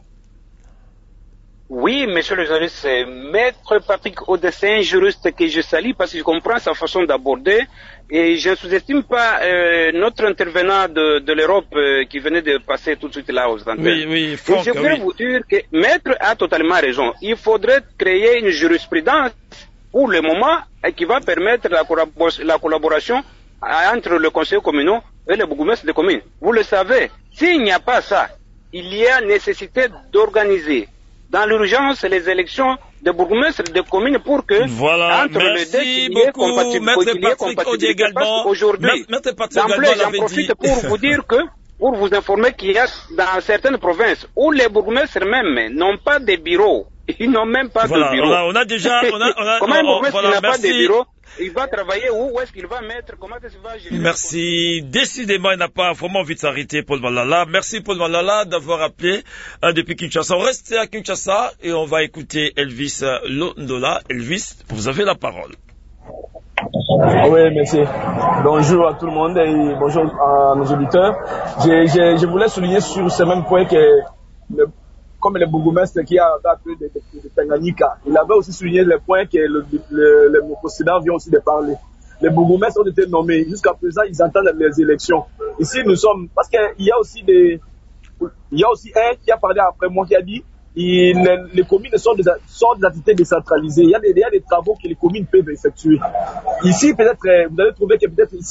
Oui, monsieur le journaliste, Maître Patrick Odia, c'est un juriste que je salue parce que je comprends sa façon d'aborder et je ne sous-estime pas euh, notre intervenant de, de l'Europe euh, qui venait de passer tout de suite là aux antennes. Oui, oui, Franck, et je voudrais oui. vous dire que Maître a totalement raison. Il faudrait créer une jurisprudence pour le moment qui va permettre la, collabor- la collaboration entre le conseil communal et le bourgmestre de communes. Vous le savez, s'il n'y a pas ça, il y a nécessité d'organiser dans l'urgence les élections de bourgmestre de communes pour que voilà, entre merci les deux qu'il y ait beaucoup, Maître Patrick Odia également. Aujourd'hui, d'emblée, j'en profite dit. pour vous dire que, pour vous informer qu'il y a dans certaines provinces où les bourgmestres même n'ont pas de bureaux, ils n'ont même pas voilà, de bureau. On a, on a déjà, on a, on a, comment un bourgmestre voilà, n'a merci. pas de bureau? Il va travailler où? Où est-ce qu'il va mettre? Comment est-ce qu'il va gérer? Merci. Décidément, il n'a pas vraiment envie de s'arrêter, Paul Malala. Merci, Paul Malala, d'avoir appelé hein, depuis Kinshasa. On reste à Kinshasa et on va écouter Elvis Londola. Elvis, vous avez la parole. Oui, merci. Bonjour à tout le monde et bonjour à nos auditeurs. Je, je, je voulais souligner sur ce même point que le comme le bourgmestre qui a appelé de, de, de Tanganyika, il avait aussi souligné le point que le, le, le, le président vient aussi de parler. Les bourgmestres ont été nommés. Jusqu'à présent, ils entendent les élections. Ici, nous sommes, parce qu'il y a aussi des, il y a aussi un qui a parlé après moi qui a dit, il, les, les communes sont des, sont des entités décentralisées. Il y a des, il y a des travaux que les communes peuvent effectuer. Ici, peut-être, vous allez trouver que peut-être ici,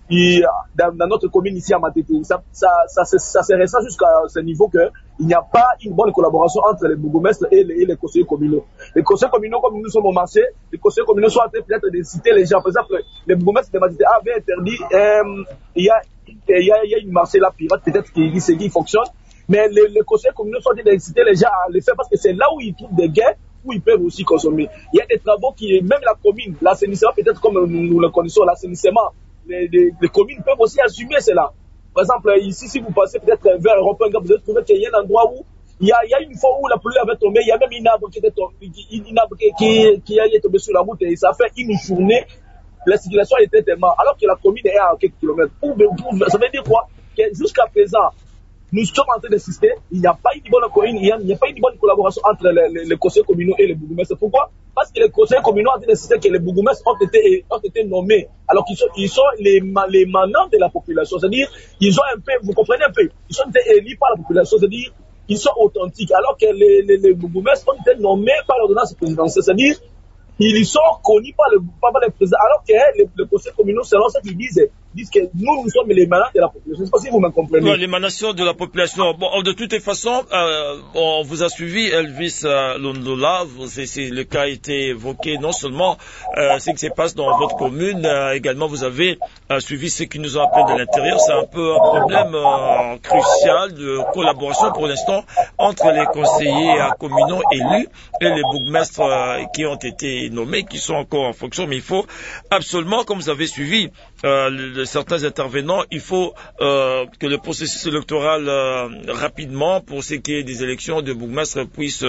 il, dans, dans notre commune ici à Matete, ça, ça, ça, ça, ça se ressent jusqu'à ce niveau que il n'y a pas une bonne collaboration entre les bourgmestres et les, et les conseillers communaux. Les conseillers communaux, comme nous sommes au marché, les conseillers communaux sont en train peut-être de citer les gens. Par exemple, les bourgmestres de Matete avaient interdit, euh, il y a, il y a, il y a une marché là pirate peut-être qui, qui, qui fonctionne, mais les, les conseillers communaux sont en train d'inciter les gens à le faire parce que c'est là où ils trouvent des gains, où ils peuvent aussi consommer. Il y a des travaux qui, même la commune, l'assainissement, peut-être comme nous, nous le connaissons, l'assainissement, les, les, les communes peuvent aussi assumer cela. Par exemple, ici, si vous passez peut-être vers Europe, vous allez trouver qu'il y a un endroit où il y a, il y a une fois où la pluie avait tombé, il y a même une arbre qui était tombé, une arbre qui, qui, qui est tombé sur la route et ça fait une journée, la circulation était tellement, alors que la commune est à quelques kilomètres. Ça veut dire quoi? Que jusqu'à présent, nous sommes en train d'insister, il n'y a pas une bonne, il n'y a, il n'y a pas une bonne collaboration entre les, les, les conseils communaux et les bourgmestres. Pourquoi? Parce que les conseils communaux ont d'insister que les bourgmestres ont été, ont été nommés, alors qu'ils sont, ils sont les, les manants de la population. C'est-à-dire, ils ont un peu, vous comprenez un peu, ils sont été élus par la population, c'est-à-dire, ils sont authentiques, alors que les, les, les bourgmestres ont été nommés par l'ordonnance présidentielle. C'est-à-dire, ils sont connus par le, par le président, alors que les, les conseils communaux, selon ce qu'ils disent, disent que nous, nous sommes les émanants de la population. Je ne sais pas si vous me comprenez. Ouais, l'émanation de la population. Bon, de toutes les façons, euh, on vous a suivi, Elvis euh, Londola. C'est, le cas a été évoqué non seulement euh, ce qui se passe dans votre commune, euh, également vous avez euh, suivi ce qui nous ont appelé de l'intérieur. C'est un peu un problème euh, crucial de collaboration pour l'instant entre les conseillers euh, communaux élus et les bourgmestres euh, qui ont été nommés, qui sont encore en fonction. Mais il faut absolument, comme vous avez suivi euh, le, certains intervenants, il faut euh, que le processus électoral euh, rapidement, pour ce qui est des élections de bourgmestre, puisse,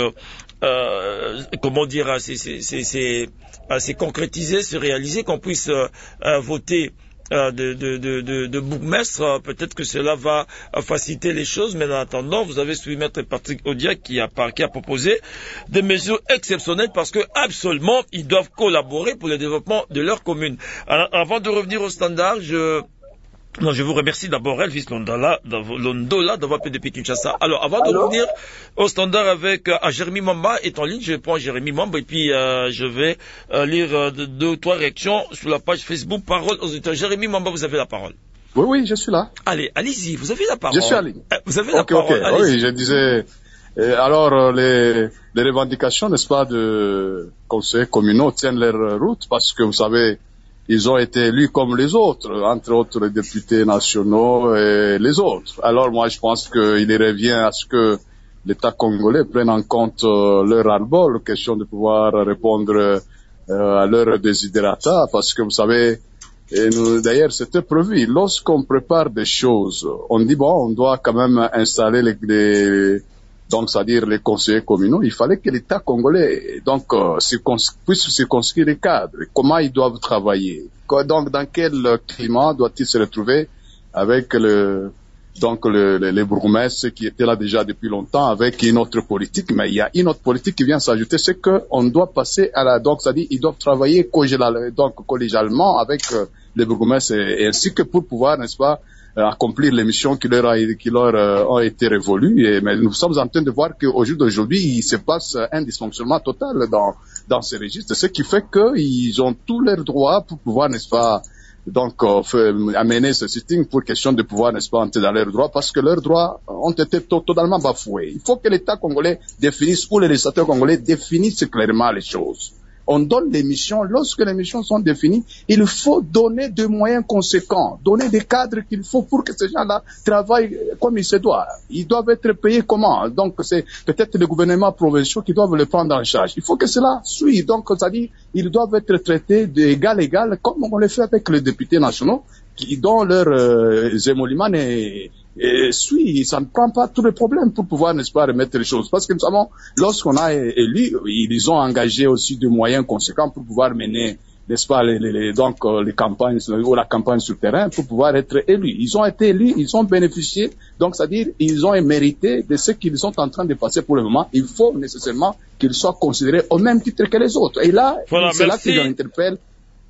euh, comment dire, c'est, c'est, c'est, c'est, c'est concrétiser, se réaliser, qu'on puisse euh, voter Euh, de, de, de, de, de bourgmestre. Euh, peut-être que cela va euh, faciliter les choses, mais en attendant, vous avez suivi Maître Patrick Odiak qui a, qui a proposé des mesures exceptionnelles parce que absolument ils doivent collaborer pour le développement de leur commune. Alors, avant de revenir au standard, je Non, je vous remercie d'abord, Elvis Londola, Londola d'avoir P D P Kinshasa. Alors, avant de revenir au standard avec euh, Jérémy Mamba est en ligne, je prends Jérémy Mamba et puis euh, je vais euh, lire euh, deux ou trois réactions sur la page Facebook Parole aux auditeurs. Jérémy Mamba, vous avez la parole. Oui, oui, je suis là. Allez, allez-y, vous avez la parole. Je suis en ligne. Euh, vous avez la okay, parole. Okay. Oui, je disais... Et alors, les, les revendications, n'est-ce pas, de conseillers communaux tiennent leur route parce que, vous savez, ils ont été élus comme les autres, entre autres les députés nationaux et les autres. Alors moi, je pense qu'il revient à ce que l'État congolais prenne en compte euh, leur ras-le-bol, question de pouvoir répondre euh, à leurs desiderata, parce que vous savez, et nous, d'ailleurs, c'était prévu. Lorsqu'on prépare des choses, on dit bon, on doit quand même installer les, les donc c'est-à-dire les conseillers communaux, il fallait que l'État congolais donc euh, puisse circonscrire les cadres, comment ils doivent travailler, donc dans quel climat doit-il se retrouver avec le donc le, le, les bourgmestres qui étaient là déjà depuis longtemps avec une autre politique, mais il y a une autre politique qui vient s'ajouter, c'est que on doit passer à la donc c'est-à-dire ils doivent travailler collégial, donc collégialement avec euh, les bourgmestres et, et ainsi que pour pouvoir, n'est-ce pas, accomplir les missions qui leur, a, qui leur euh, ont été révolues. Et, mais nous sommes en train de voir qu'au jour d'aujourd'hui, il se passe un dysfonctionnement total dans, dans ces registres, ce qui fait qu'ils ont tous leurs droits pour pouvoir, n'est-ce pas, donc euh, faire, amener ce sitting pour question de pouvoir, n'est-ce pas, entrer dans leurs droits, parce que leurs droits ont été to- totalement bafoués. Il faut que l'État congolais définisse, ou les législateurs congolais définissent clairement les choses. On donne les missions. Lorsque les missions sont définies, il faut donner des moyens conséquents, donner des cadres qu'il faut pour que ces gens-là travaillent comme il se doit. Ils doivent être payés comment? Donc, c'est peut-être les gouvernements provinciaux qui doivent les prendre en charge. Il faut que cela suive. Donc, c'est-à-dire, ils doivent être traités d'égal à égal, comme on le fait avec les députés nationaux, qui dont leurs euh, émoluments et Et suit, ça ne prend pas tous les problèmes pour pouvoir, n'est-ce pas, remettre les choses. Parce que nous savons, lorsqu'on a élu, ils ont engagé aussi des moyens conséquents pour pouvoir mener, n'est-ce pas, les, les, donc les campagnes ou la campagne sur le terrain pour pouvoir être élus. Ils ont été élus, ils ont bénéficié, donc c'est-à-dire ils ont mérité de ce qu'ils sont en train de passer pour le moment. Il faut nécessairement qu'ils soient considérés au même titre que les autres. Et là, voilà, c'est merci. Là que j'interpelle.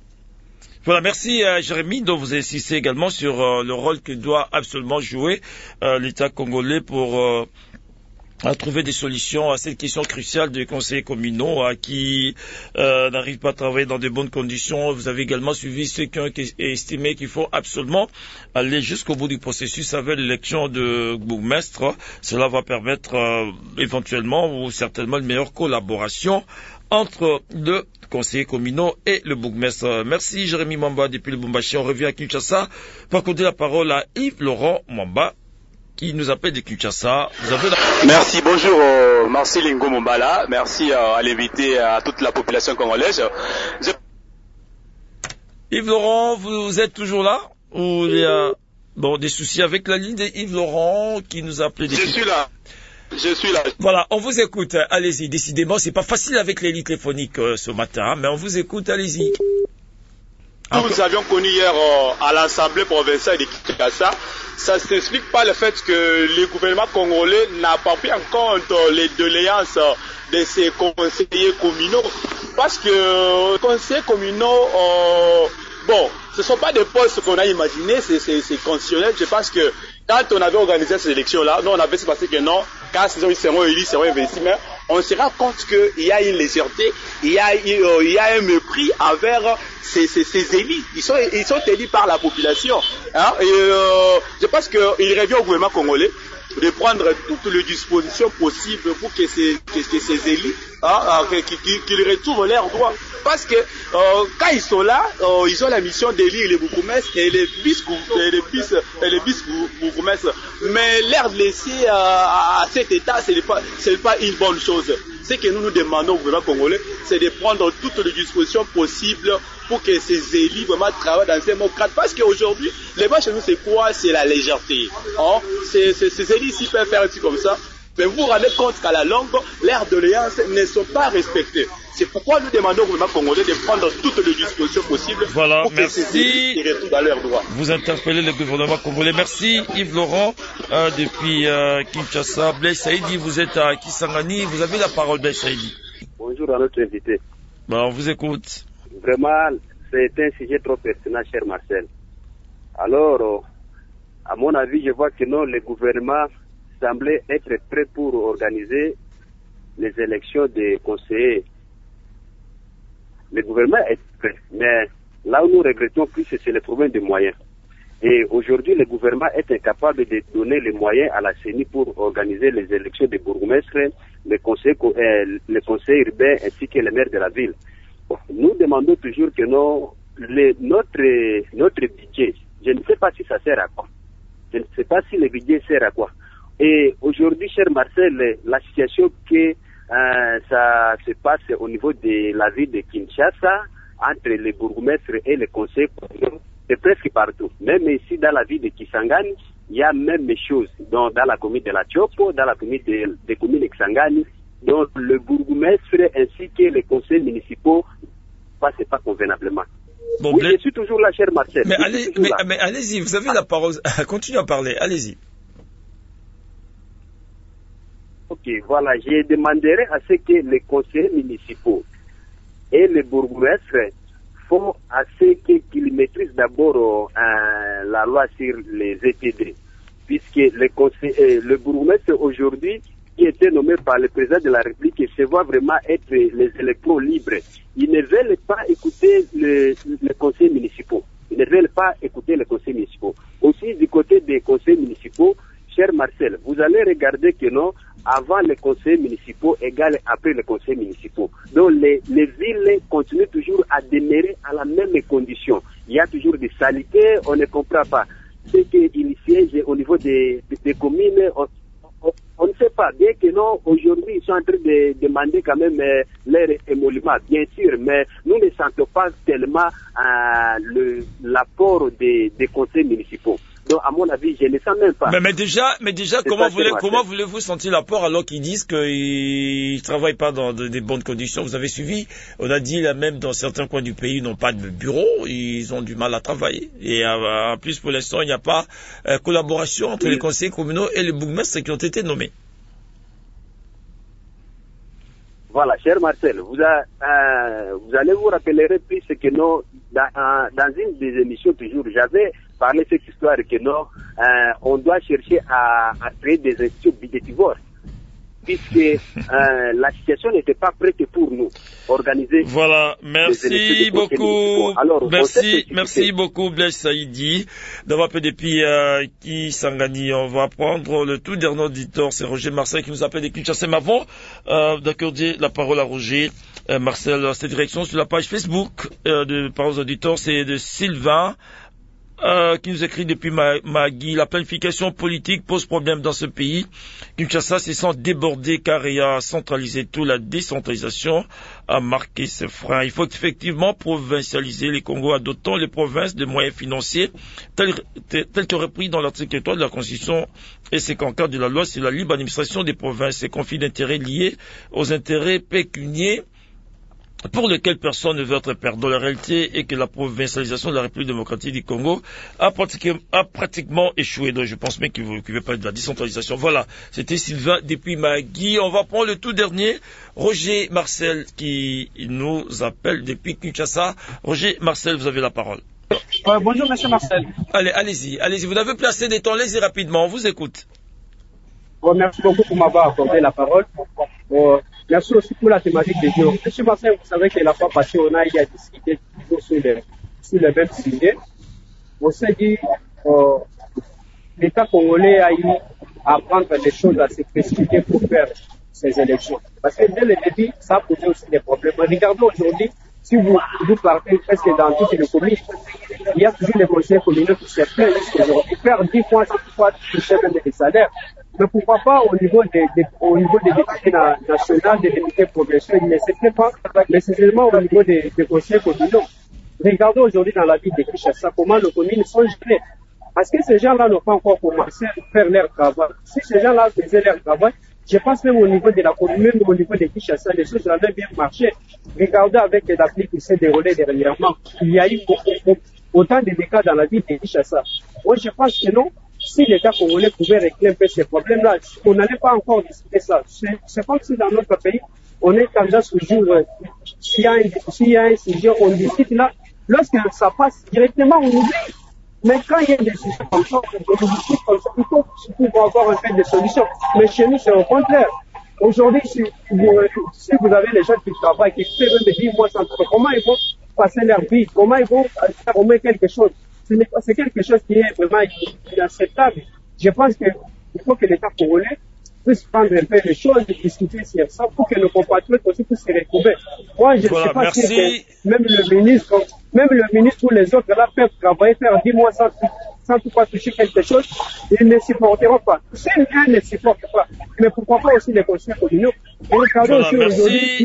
Voilà, merci euh, Jérémy, dont vous insistez également sur euh, le rôle que doit absolument jouer euh, l'État congolais pour euh, à trouver des solutions à cette question cruciale des conseillers communaux à qui euh, n'arrivent pas à travailler dans de bonnes conditions. Vous avez également suivi ceux qui ont estimé qu'il faut absolument aller jusqu'au bout du processus avec l'élection de bourgmestre. Cela va permettre euh, éventuellement ou certainement une meilleure collaboration entre le conseiller communaux et le bourgmestre. Merci Jérémy Mwamba depuis le Lubumbashi. On revient à Kinshasa. Pour accorder la parole à Yves Laurent Mwamba qui nous appelle de Kinshasa. Vous avez la... Merci, bonjour euh, Marcel Ngo Mombala. Merci euh, à l'invité, à toute la population congolaise. Je... Yves Laurent, vous êtes toujours là? Ou il y a bon, des soucis avec la ligne de Yves Laurent qui nous a appelé de Je suis là. Je suis là. Voilà, on vous écoute. Allez-y, décidément, c'est pas facile avec les lignes téléphoniques euh, ce matin, hein, mais on vous écoute, allez-y. Nous nous avions connu hier euh, à l'Assemblée provinciale de Kinshasa. Ça ne s'explique pas le fait que le gouvernement congolais n'a pas pris en compte euh, les doléances de ses conseillers communaux. Parce que euh, conseillers communaux, euh, bon, ce ne sont pas des postes qu'on a imaginés, c'est constitutionnel. Je pense que quand on avait organisé ces élections-là, nous on avait pensé que non, quand ils seront élus, ils seront investis, mais on se rend compte qu'il y a une légèreté, il y a, il y a un mépris envers ces, ces, ces élus. Ils sont, ils sont élus par la population. Hein, et euh, je pense qu'il revient au gouvernement congolais de prendre toutes les dispositions possibles pour que ces, que, que ces élus hein, qu'ils qu'ils retrouvent leurs droits. Parce que euh, quand ils sont là, euh, ils ont la mission d'élire les bourgmestres et les vice-bourgmestres. Mais l'air de laisser euh, à cet état, ce n'est pas, pas une bonne chose. Ce que nous nous demandons au gouvernement congolais, c'est de prendre toutes les dispositions possibles pour que ces élus vraiment travaillent dans ces mots cadres. Parce qu'aujourd'hui, les bas chez nous, c'est quoi? C'est la légèreté. Hein? Ces, ces, ces élus ici peuvent faire un truc comme ça. Mais vous vous rendez compte qu'à la longue, leurs doléances ne sont pas respectées. C'est pourquoi nous demandons au gouvernement congolais de prendre toutes les dispositions possibles voilà, pour merci. que ces élus retrouvent dans leurs droits. Vous interpellez le gouvernement congolais. Merci Yves Laurent euh, depuis euh, Kinshasa. Blaise Saïdi, vous êtes à Kisangani. Vous avez la parole, Blaise Saïdi. Bonjour à notre invité. Bon, on vous écoute. Vraiment, c'est un sujet trop pertinent, cher Marcel. Alors, à mon avis, je vois que non, le gouvernement semblait être prêt pour organiser les élections des conseillers. Le gouvernement est prêt, mais là où nous regrettons plus, c'est le problème des moyens. Et aujourd'hui, le gouvernement est incapable de donner les moyens à la C E N I pour organiser les élections des bourgmestres, les conseils, euh, les conseils urbains ainsi que les maires de la ville. Bon, nous demandons toujours que nos, les, notre, notre budget, je ne sais pas si ça sert à quoi. Je ne sais pas si le budget sert à quoi. Et aujourd'hui, cher Marcel, la situation que euh, ça se passe au niveau de la ville de Kinshasa, entre les bourgmestres et les conseils communaux, c'est presque partout. Même ici, dans la ville de Kisangani, il y a même des choses. Donc, dans la commune de la Tchopo, dans la commune de, de commune de Kisangani, donc le bourgmestre ainsi que les conseils municipaux ne passent pas convenablement. Bon, oui, je suis toujours là, cher Marcel. Mais, allez, mais, mais allez-y, vous avez la parole. Continuez à parler, allez-y. Ok, voilà, je demanderai à ce que les conseillers municipaux et les bourgmestres font à ce qu'ils maîtrisent d'abord euh, la loi sur les E P D, puisque le, conseil, euh, le bourgmestre aujourd'hui, qui était nommé par le président de la République, se voit vraiment être les électeurs libres. Ils ne veulent pas écouter les le conseils municipaux. Ils ne veulent pas écouter les conseils municipaux. Aussi, du côté des conseils municipaux, cher Marcel, vous allez regarder que non, avant les conseils municipaux égale après les conseils municipaux. Donc les, les villes continuent toujours à demeurer à la même condition. Il y a toujours des saletés, on ne comprend pas. Ce qu'ils siègent au niveau des, des, des communes, on, on, on ne sait pas. Bien que non, aujourd'hui, ils sont en train de demander quand même euh, leur émolument, bien sûr, mais nous ne sentons pas tellement euh, l'apport des, des conseils municipaux. Donc, à mon avis, je ne sens même pas. Mais, mais déjà, mais déjà, comment voulez, comment voulez-vous sentir l'apport alors qu'ils disent qu'ils ne travaillent pas dans de, des bonnes conditions? Vous avez suivi? On a dit là même dans certains coins du pays, ils n'ont pas de bureau, ils ont du mal à travailler. Et euh, en plus, pour l'instant, il n'y a pas euh, collaboration entre oui. les conseillers communaux et les bourgmestres qui ont été nommés. Voilà, cher Marcel, vous, a, euh, vous allez vous rappeler plus que non, dans, dans une des émissions toujours, j'avais parlé de cette histoire que non, euh, on doit chercher à, à créer des institutions budgétivores. puisque euh, la situation n'était pas prête pour nous organiser. Voilà, merci beaucoup. Alors, merci, merci beaucoup Blaise Saïdi d'avoir fait depuis euh, qui Sangani. On va prendre le tout dernier auditeur, c'est Roger Marcel qui nous appelle des Kinshasa. Mais avant euh, d'accorder la parole à Roger euh, Marcel, cette direction sur la page Facebook euh, de Paroles auditeurs, c'est de Sylvain. Euh, qui nous écrit depuis Magui, la planification politique pose problème dans ce pays. Kinshasa se sent débordé car il a centralisé tout, la décentralisation a marqué ses freins. Il faut effectivement provincialiser les Congos, adoptant les provinces de moyens financiers tels, tels que repris dans l'article trois de la Constitution et c'est qu'en cas de la loi, c'est la libre administration des provinces et conflits d'intérêts liés aux intérêts pécuniaires pour lequel personne ne veut être perdant. La réalité est que la provincialisation de la République démocratique du Congo a pratiquement, a pratiquement échoué. Donc je pense même qu'il ne veut pas de la décentralisation. Voilà, c'était Sylvain depuis Magui. On va prendre le tout dernier, Roger Marcel, qui nous appelle depuis Kinshasa. Roger Marcel, vous avez la parole. Euh, bonjour, monsieur Marcel. Allez, allez-y, allez-y. Vous avez placé des temps, allez-y rapidement, on vous écoute. Bon, merci beaucoup pour m'avoir accordé la parole. Bon, merci aussi pour la thématique des jours. Monsieur Marcel, vous savez que la fois passée, on a eu à discuter toujours sur le, sur le même sujet. On s'est dit, euh, l'État congolais a eu à prendre des choses à se précipiter pour faire ces élections. Parce que dès le début, ça a posé aussi des problèmes. Regardons aujourd'hui, si vous, vous partez presque dans toutes les communes, il y a toujours les conseillers communaux qui se plaignent aujourd'hui. Faire dix fois, cent fois toucher même des salaires. Mais pourquoi pas au niveau des, des, au niveau des députés nationaux, des députés provinciaux, mais c'est pas nécessairement au niveau des, des conseillers communaux. Regardons aujourd'hui dans la ville de Kinshasa comment nos communes sont gérées. Parce que ces gens-là n'ont pas encore commencé à faire leur travail. Si ces gens-là faisaient leur travail, je pense même au niveau de la commune, même au niveau de Kinshasa, les choses avaient bien marché. Regardez avec la pluie qui s'est déroulée dernièrement. Il y a eu autant de dégâts dans la ville de Kinshasa. Moi, je pense que non. Si l'État congolais pouvait régler un peu ces problèmes-là, on n'allait pas encore discuter ça. C'est comme si dans notre pays, on est tendance toujours, euh, s'il y a un, s'il y a un sujet, on discute là. Lorsque ça passe directement, on oublie. Mais quand il y a des sujets comme ça, on discute comme ça, il faut pouvoir avoir un peu de solutions. Mais chez nous, c'est au contraire. Aujourd'hui, si vous, si vous avez les gens qui travaillent, qui font même dix mois sans travail, comment ils vont passer leur vie? Comment ils vont faire au moins quelque chose? C'est quelque chose qui est vraiment inacceptable. Je pense qu'il faut que l'État congolais puisse prendre un peu les choses et discuter sur ça pour que nos compatriotes aussi puissent se retrouver. Moi, je ne voilà, sais pas merci. Si même le ministre, même le ministre ou les autres là peuvent travailler, faire dix mois sans, sans pouvoir toucher quelque chose, ils ne supporteront pas. C'est un ne supporte pas. Mais pourquoi pas aussi les conseils communaux? Voilà, merci,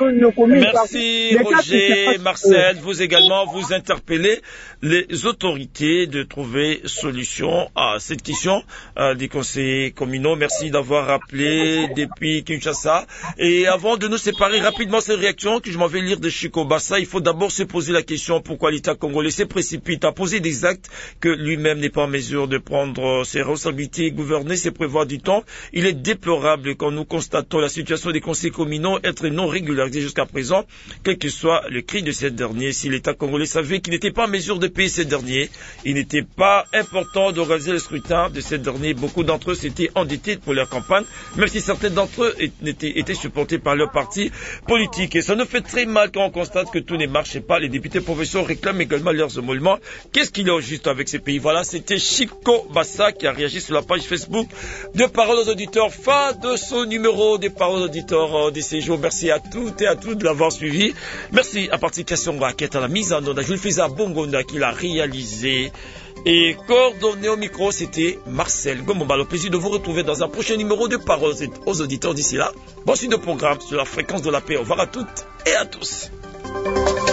merci Roger Marcel. Vous également, vous interpellez les autorités de trouver solution à cette question euh, des conseillers communaux. Merci d'avoir rappelé depuis Kinshasa. Et avant de nous séparer rapidement ces réactions que je m'en vais lire de Chico Bassa, il faut d'abord se poser la question pourquoi l'État congolais se précipite à poser des actes que lui-même n'est pas en mesure de prendre ses responsabilités et gouverner, c'est prévoir du temps. Il est déplorable quand nous constatons la situation des conseillers communaux être non régularisés jusqu'à présent, quel que soit le cri de ces derniers. Si l'État congolais savait qu'il n'était pas en mesure de payer ces derniers, il n'était pas important d'organiser le scrutin de ces derniers. Beaucoup d'entre eux s'étaient endettés pour leur campagne, même si certains d'entre eux étaient, étaient supportés par leur parti politique. Et ça nous fait très mal quand on constate que tout ne marche pas. Les députés provinciaux réclament également leurs émoluments. Qu'est-ce qu'il y a au juste avec ces pays? Voilà, c'était Chico Bassa qui a réagi sur la page Facebook de Paroles aux auditeurs. Fin de ce numéro des Paroles aux auditeurs de ces jours. Merci à toutes et à tous de l'avoir suivi. Merci à Partication qui est à la mise en onde, à Jules Fisa Bongonda qui l'a réalisé. Et coordonné au micro, c'était Marcel Gomomba. Le plaisir de vous retrouver dans un prochain numéro de Paroles aux auditeurs. D'ici là, bon suite de programme sur la fréquence de la paix. Au revoir à toutes et à tous.